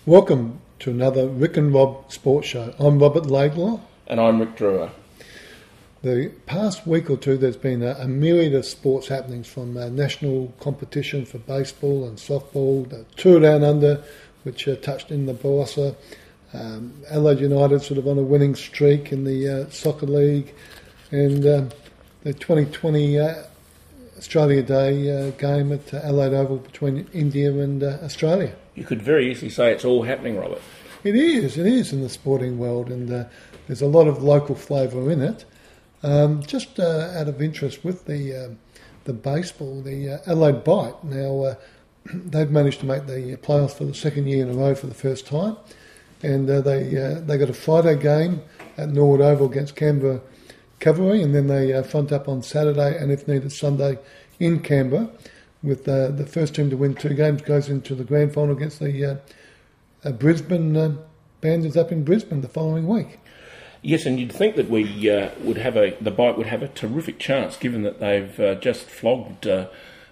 Welcome to another Rick and Rob Sports Show. I'm Robert Laidlaw. And I'm Rick Drewer. The past week or two there's been a myriad of sports happenings, from national competition for baseball and softball, the Tour Down Under, which touched in the Barossa, Adelaide United sort of on a winning streak in the Soccer League, and the 2020 Australia Day game at Adelaide Oval between India and Australia. You could very easily say it's all happening, Robert. It is in the sporting world, and there's a lot of local flavour in it. Just out of interest with the baseball, the Adelaide Bite, now they've managed to make the playoffs for the second year in a row for the first time, and they got a Friday game at Norwood Oval against Canberra Cavalry, and then they front up on Saturday and, if needed, Sunday in Canberra, with the first team to win two games goes into the grand final against the Brisbane Bandits up in Brisbane the following week. Yes, and you'd think that we the Bite would have a terrific chance, given that they've just flogged the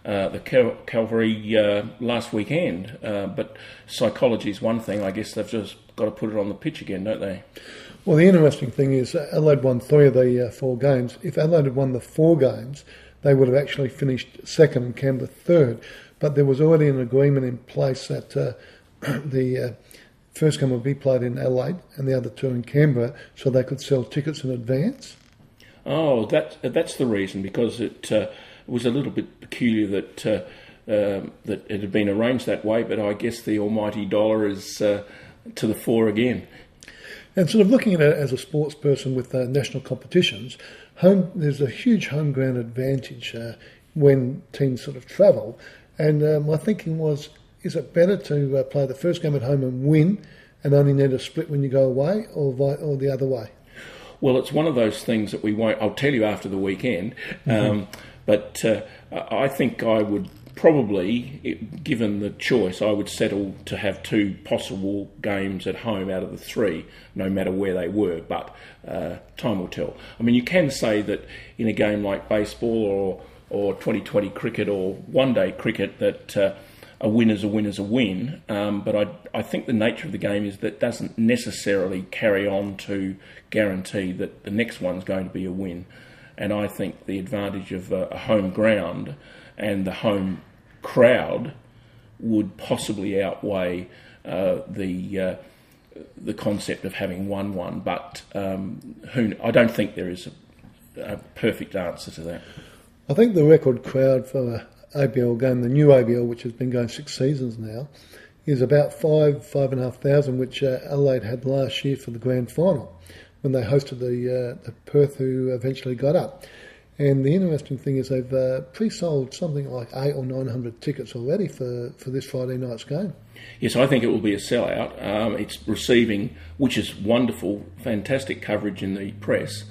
Cavalry last weekend. But psychology is one thing. I guess they've just got to put it on the pitch again, don't they? Well, the interesting thing is Adelaide won 3 of the 4 games. If Adelaide had won the 4 games, they would have actually finished second and Canberra third. But there was already an agreement in place that the first game would be played in Adelaide and the other 2 in Canberra, so they could sell tickets in advance. Oh, that's the reason, because it was a little bit peculiar that it had been arranged that way, but I guess the almighty dollar is to the fore again. And sort of looking at it as a sports person with national competitions, there's a huge home ground advantage when teams sort of travel. And my thinking was, is it better to play the first game at home and win and only need a split when you go away, or the other way? Well, it's one of those things that we won't... I'll tell you after the weekend. But I think I would probably, given the choice, I would settle to have 2 possible games at home out of the 3, no matter where they were. But time will tell. I mean, you can say that in a game like baseball or 2020 cricket or one-day cricket that a win is a win is a win. But I think the nature of the game is that doesn't necessarily carry on to guarantee that the next one's going to be a win. And I think the advantage of a home ground and the home crowd would possibly outweigh the concept of having 1-1. But I don't think there is a perfect answer to that. I think the record crowd for the ABL game, the new ABL, which has been going 6 seasons now, is about 5,500, which Adelaide had last year for the grand final when they hosted the Perth, who eventually got up. And the interesting thing is they've pre-sold something like 800 or 900 tickets already for this Friday night's game. Yes, I think it will be a sellout. It's receiving, which is wonderful, fantastic coverage in the press.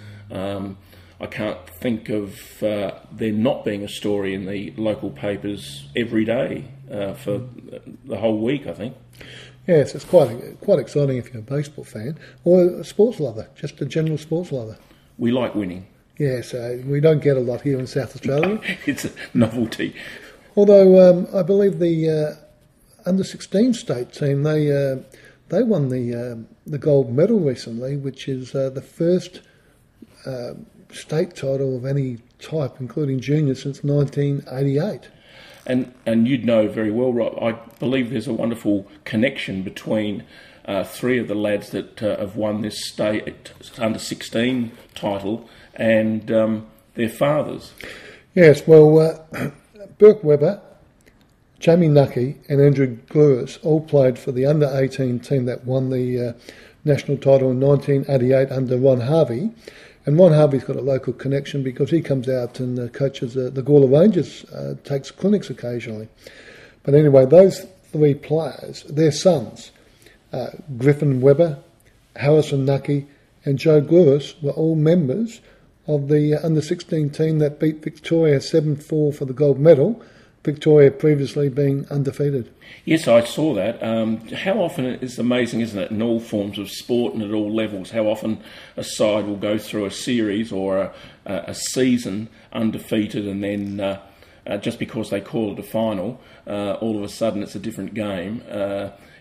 I can't think of there not being a story in the local papers every day for the whole week, I think. Yes, it's quite exciting if you're a baseball fan or a sports lover, just a general sports lover. We like winning. Yes, we don't get a lot here in South Australia. It's a novelty. Although I believe the under-16 state team, they won the gold medal recently, which is the first state title of any type, including junior, since 1988. And you'd know very well, Rob, I believe there's a wonderful connection between 3 of the lads that have won this state under-16 title and their fathers. Yes, well, Burke Webber, Jamie Nucky and Andrew Gluris all played for the under-18 team that won the national title in 1988 under Ron Harvey. And Ron Harvey's got a local connection because he comes out and coaches the Gawler Rangers, takes clinics occasionally. But anyway, those 3 players, their sons, Griffin Webber, Harrison Nucky and Joe Gluris, were all members of the under-16 team that beat Victoria 7-4 for the gold medal, Victoria previously being undefeated. Yes, I saw that. How often, it's amazing, isn't it, in all forms of sport and at all levels, how often a side will go through a series or a season undefeated, and then just because they call it a final, all of a sudden it's a different game.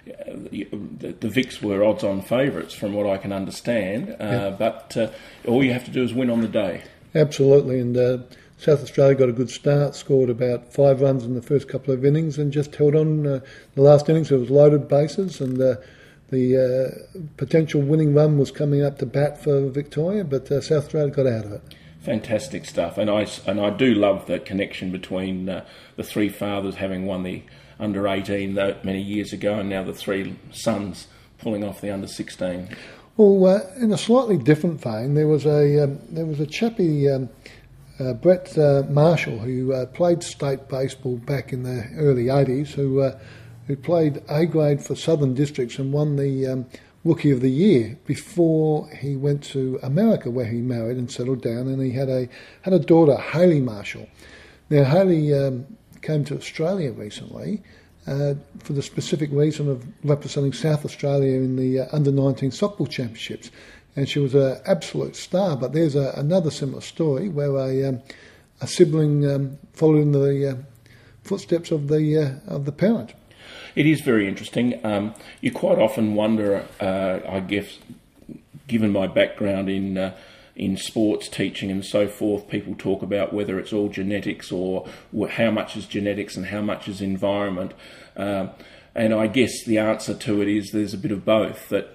the Vicks were odds-on favourites from what I can understand, but all you have to do is win on the day. Absolutely, and South Australia got a good start, scored about 5 runs in the first couple of innings and just held on. The last innings, it was loaded bases, and the potential winning run was coming up to bat for Victoria, but South Australia got out of it. Fantastic stuff, and I do love the connection between the three fathers having won the under-18 many years ago, and now the three sons pulling off the under-16. Well, in a slightly different vein, there was a chappie, Brett Marshall, who played state baseball back in the early 80s, who played A grade for Southern Districts and won the Rookie of the Year before he went to America, where he married and settled down, and he had a daughter, Hayley Marshall. Now, Hayley came to Australia recently for the specific reason of representing South Australia in the under-19 softball championships, and she was an absolute star. But there's another similar story where a sibling followed in the footsteps of the parent. It is very interesting. You quite often wonder, I guess, given my background in sports teaching and so forth, people talk about whether it's all genetics or how much is genetics and how much is environment. And I guess the answer to it is there's a bit of both. That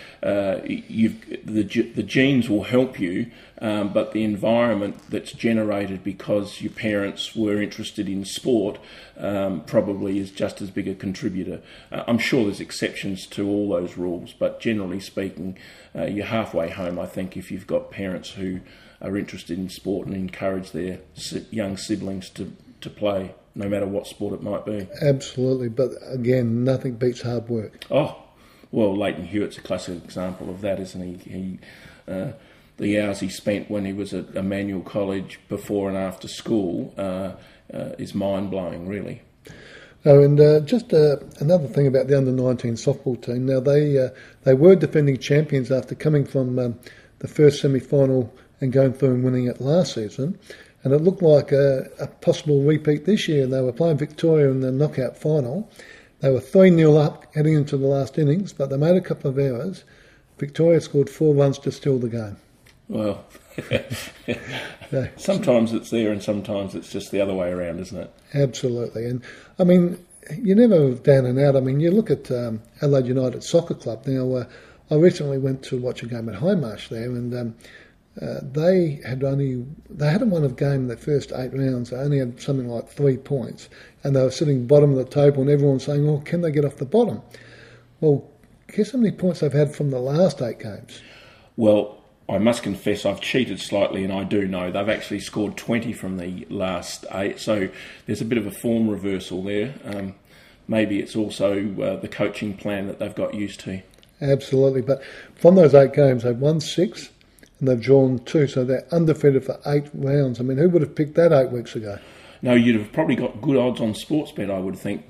the genes will help you, but the environment that's generated because your parents were interested in sport probably is just as big a contributor. I'm sure there's exceptions to all those rules, but generally speaking, you're halfway home, I think, if you've got parents who are interested in sport and encourage their young siblings to play, no matter what sport it might be. Absolutely, but again, nothing beats hard work. Oh, well, Leighton Hewitt's a classic example of that, isn't he? The hours he spent when he was at Emmanuel College before and after school is mind-blowing, really. Oh, and just another thing about the under-19 softball team. Now, they were defending champions after coming from the first semi-final and going through and winning it last season. And it looked like a possible repeat this year. They were playing Victoria in the knockout final. They were 3-0 up heading into the last innings, but they made a couple of errors. Victoria scored 4 runs to steal the game. Well, sometimes it's there and sometimes it's just the other way around, isn't it? Absolutely. And, I mean, you're never down and out. I mean, you look at Adelaide United Soccer Club. Now, I recently went to watch a game at Highmarsh there, and they hadn't won a game in their first 8 rounds. They only had something like 3 points, and they were sitting bottom of the table, and everyone's saying, "Well, can they get off the bottom?" Well, guess how many points they've had from the last 8 games? Well, I must confess I've cheated slightly, and I do know they've actually scored 20 from the last 8, so there's a bit of a form reversal there. Maybe it's also the coaching plan that they've got used to. Absolutely, but from those 8 games, they've won 6 and they've drawn 2, so they're undefeated for 8 rounds. I mean, who would have picked that 8 weeks ago? No, you'd have probably got good odds on Sportsbet, I would think,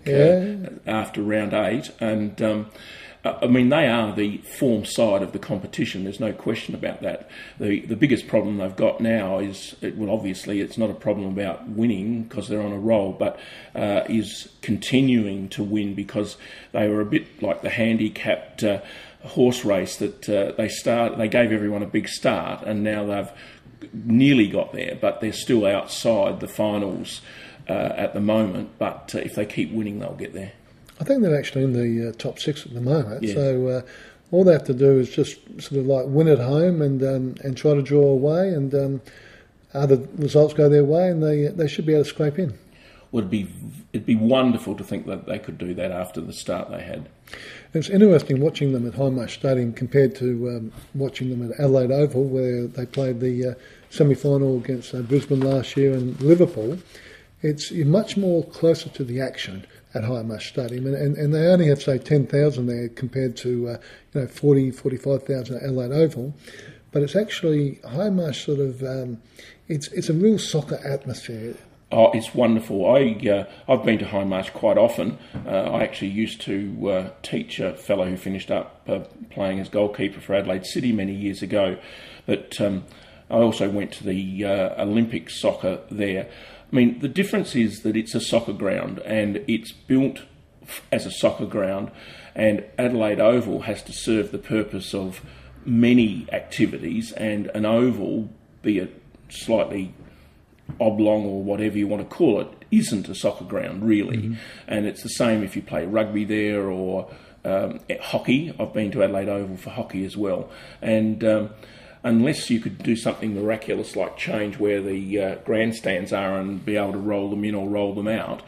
after round 8. And, I mean, they are the form side of the competition. There's no question about that. The biggest problem they've got now is, well, obviously it's not a problem about winning because they're on a roll, but is continuing to win because they were a bit like the handicapped horse race that they gave everyone a big start, and now they've nearly got there, but they're still outside the finals at the moment. But if they keep winning, they'll get there. I think they're actually in the top 6 at the moment. Yeah. So all they have to do is just sort of like win at home and try to draw away, and other results go their way, and they should be able to scrape in. Well, it'd be wonderful to think that they could do that after the start they had. It's interesting watching them at Highmarsh Stadium compared to watching them at Adelaide Oval, where they played the semi-final against Brisbane last year and Liverpool. You're much more closer to the action at Highmarsh Stadium, and they only have, say, 10,000 there compared to 40, 45,000 at Adelaide Oval. But it's actually Highmarsh sort of it's a real soccer atmosphere. Oh, it's wonderful. I've been to Highmarsh quite often. I actually used to teach a fellow who finished up playing as goalkeeper for Adelaide City many years ago. But I also went to the Olympic soccer there. I mean, the difference is that it's a soccer ground and it's built as a soccer ground, and Adelaide Oval has to serve the purpose of many activities, and an oval, be it slightly oblong or whatever you want to call it, isn't a soccer ground really. Mm-hmm. And it's the same if you play rugby there or hockey. I've been to Adelaide Oval for hockey as well, and unless you could do something miraculous like change where the grandstands are and be able to roll them in or roll them out,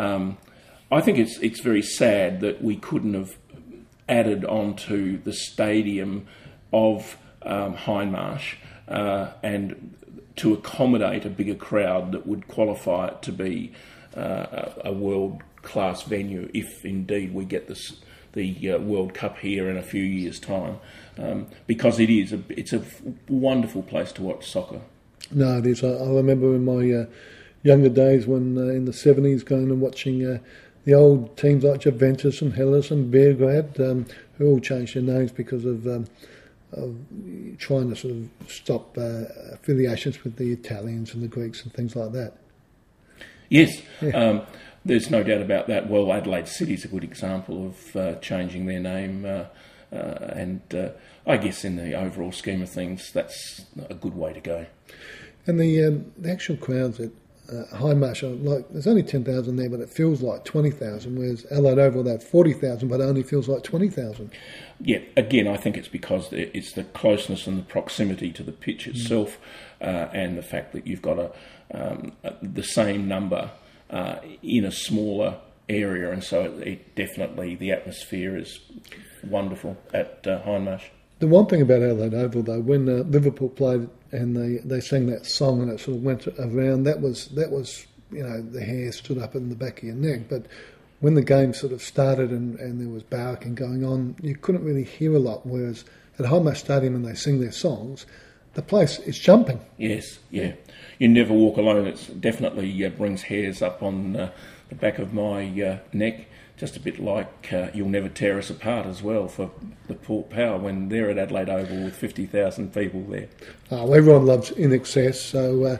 I think it's very sad that we couldn't have added onto the stadium of Hindmarsh and to accommodate a bigger crowd that would qualify it to be a world-class venue if indeed we get the World Cup here in a few years' time, because it's a wonderful place to watch soccer. No, it is. I remember in my younger days when in the 70s going and watching the old teams like Juventus and Hellas and Belgrade, who all changed their names because of trying to sort of stop affiliations with the Italians and the Greeks and things like that. Yes, yeah. There's no doubt about that. Well, Adelaide City's a good example of changing their name, and I guess in the overall scheme of things, that's a good way to go. And the actual crowds at Hindmarsh, like there's only 10,000 there, but it feels like 20,000. Whereas Adelaide Oval, they have 40,000, but it only feels like 20,000. Yeah, again, I think it's because it's the closeness and the proximity to the pitch itself, and the fact that you've got the same number in a smaller area, and so it definitely, the atmosphere is wonderful at Hindmarsh. The one thing about Adelaide Oval, though, when Liverpool played and they sang that song and it sort of went around, that was the hair stood up in the back of your neck. But when the game sort of started and there was barracking going on, you couldn't really hear a lot. Whereas at Hindmarsh Stadium, when they sing their songs, the place is jumping. Yes, yeah. You never walk alone. It definitely brings hairs up on the back of my neck. Just a bit like You'll Never Tear Us Apart as well for the Port Power when they're at Adelaide Oval with 50,000 people there. Oh, everyone loves In Excess, so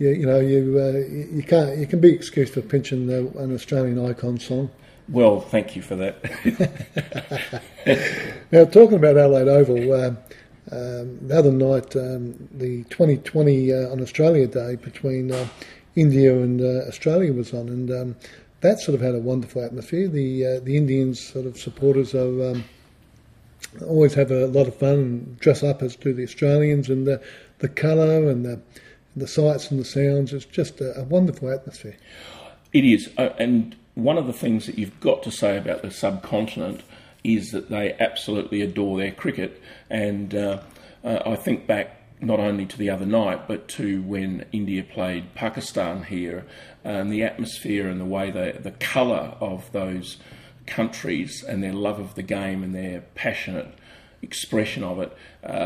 you can be excused for pinching an Australian icon song. Well, thank you for that. Now, talking about Adelaide Oval, the other night, the 2020 on Australia Day between India and Australia was on, and that sort of had a wonderful atmosphere. The Indians sort of supporters are always have a lot of fun and dress up as do the Australians, and the colour and the sights and the sounds. It's just a wonderful atmosphere. It is, and one of the things that you've got to say about the subcontinent is that they absolutely adore their cricket, and I think back not only to the other night, but to when India played Pakistan here, and the atmosphere and the way the colour of those countries and their love of the game and their passionate expression of it,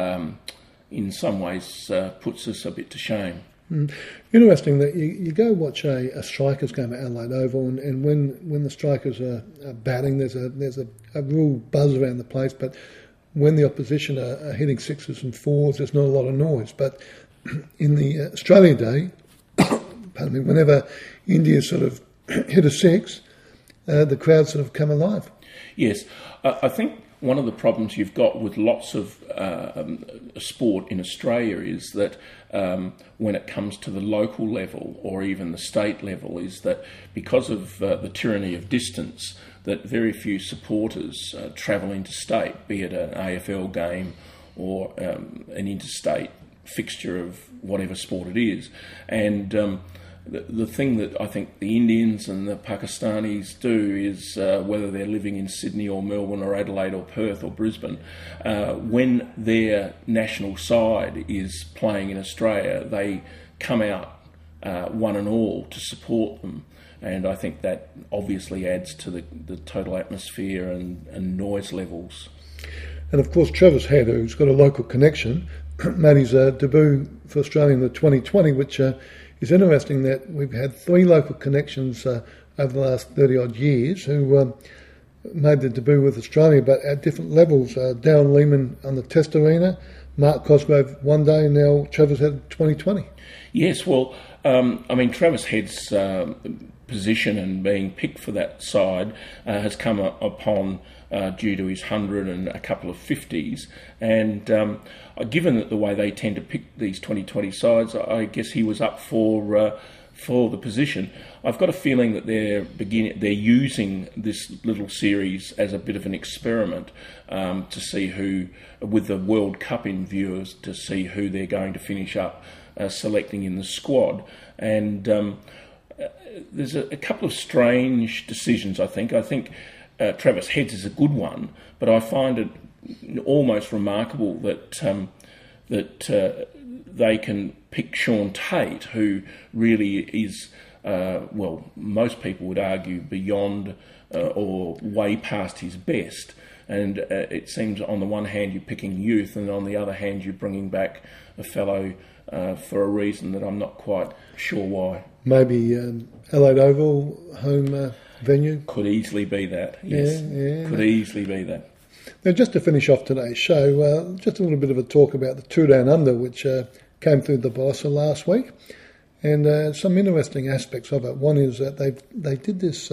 in some ways puts us a bit to shame. Interesting that you go watch a Strikers game at Adelaide Oval, and when the Strikers are batting, there's a real buzz around the place, but when the opposition are hitting sixes and fours, there's not a lot of noise. But in the Australia Day, pardon me, whenever India sort of hit a six, the crowd sort of come alive. Yes, I think one of the problems you've got with lots of sport in Australia is that when it comes to the local level or even the state level, is that because of the tyranny of distance, that very few supporters travel interstate, be it an AFL game or an interstate fixture of whatever sport it is. And the thing that I think the Indians and the Pakistanis do is, whether they're living in Sydney or Melbourne or Adelaide or Perth or Brisbane, when their national side is playing in Australia, they come out one and all to support them. And I think that obviously adds to the total atmosphere and noise levels. And of course, Travis Head, who's got a local connection, made his debut for Australia in the 2020, which is interesting that we've had three local connections over the last 30-odd years who made their debut with Australia, but at different levels. Darren Lehman on the Test Arena, Mark Cosgrove one day, and now Travis Head 2020. Yes, well, Travis Head's position and being picked for that side has come upon due to his 100 and a couple of 50s. And given that the way they tend to pick these 2020 sides, I guess he was up for the position. I've got a feeling that they're using this little series as a bit of an experiment to see who, with the World Cup in view, to see who they're going to finish up selecting in the squad. And there's a couple of strange decisions, I think. I think Travis Heads is a good one, but I find it almost remarkable that they can pick Sean Tate, who really is, most people would argue beyond or way past his best. And it seems on the one hand you're picking youth, and on the other hand you're bringing back a fellow for a reason that I'm not quite sure why. Maybe Adelaide Oval home venue? Could easily be that, yes. Yeah. Could easily be that. Now, just to finish off today's show, just a little bit of a talk about the Tour Down Under, which came through the Barossa last week, and some interesting aspects of it. One is that they did this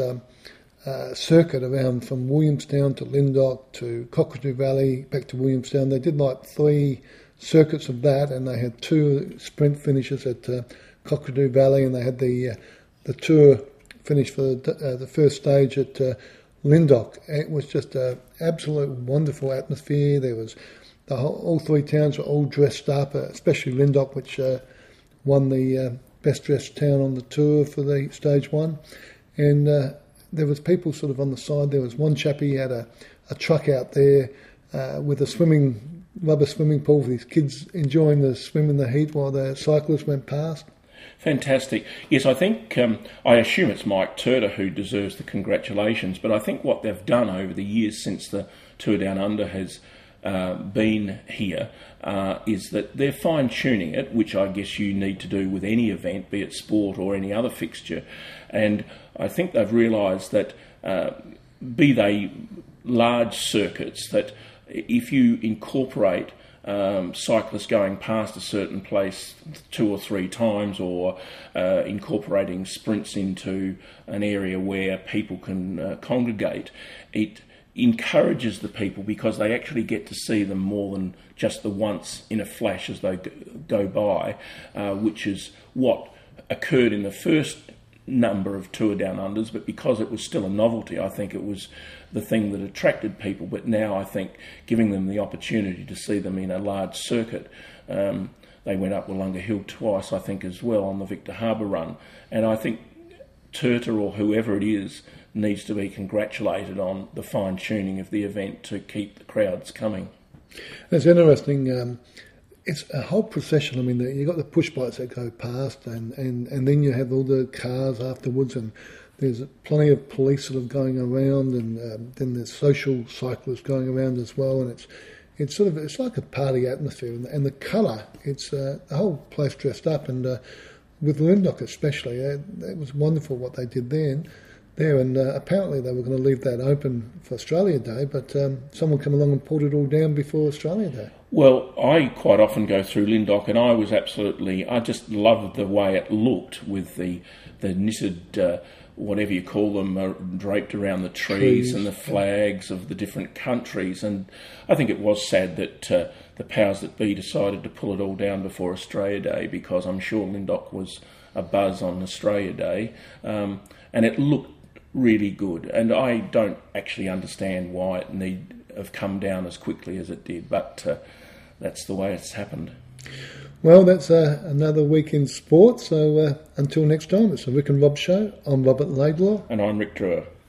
circuit around from Williamstown to Lyndoch to Cockatoo Valley, back to Williamstown. They did like 3 circuits of that, and they had 2 sprint finishes at Cockatoo Valley, and they had the Tour finish for the first stage at Lyndoch. It was just an absolute wonderful atmosphere. There was all 3 towns were all dressed up, especially Lyndoch, which won the best dressed town on the tour for the stage 1. And there was people sort of on the side. There was one chappie had a truck out there with a rubber swimming pool for his kids enjoying the swim in the heat while the cyclists went past. Fantastic. Yes, I think, I assume it's Mike Turter who deserves the congratulations, but I think what they've done over the years since the Tour Down Under has been here is that they're fine-tuning it, which I guess you need to do with any event, be it sport or any other fixture. And I think they've realised that, be they large circuits, that if you incorporate cyclists going past a certain place 2 or 3 times, or incorporating sprints into an area where people can congregate, it encourages the people because they actually get to see them more than just the once in a flash as they go by, which is what occurred in the first number of Tour Down Unders, but because it was still a novelty, I think it was the thing that attracted people. But now I think giving them the opportunity to see them in a large circuit, they went up Wollonga Hill twice, I think, as well on the Victor Harbour run, and I think Turter or whoever it is needs to be congratulated on the fine-tuning of the event to keep the crowds coming. It's interesting. It's a whole procession. I mean, you've got the push bikes that go past, and then you have all the cars afterwards, and there's plenty of police sort of going around, and then there's social cyclists going around as well, and it's like a party atmosphere, and the colour, it's the whole place dressed up, and with Lyndoch especially, it was wonderful what they did there. And apparently they were going to leave that open for Australia Day, but someone came along and pulled it all down before Australia Day. Well, I quite often go through Lyndoch, and I just loved the way it looked with the knitted, whatever you call them, draped around the trees and the flags of the different countries. And I think it was sad that the powers that be decided to pull it all down before Australia Day, because I'm sure Lyndoch was a buzz on Australia Day, and it looked really good, and I don't actually understand why it need have come down as quickly as it did, but that's the way it's happened. Well, that's another week in sport, so until next time, it's the Rick and Rob Show. I'm Robert Laidlaw. And I'm Rick Drewer.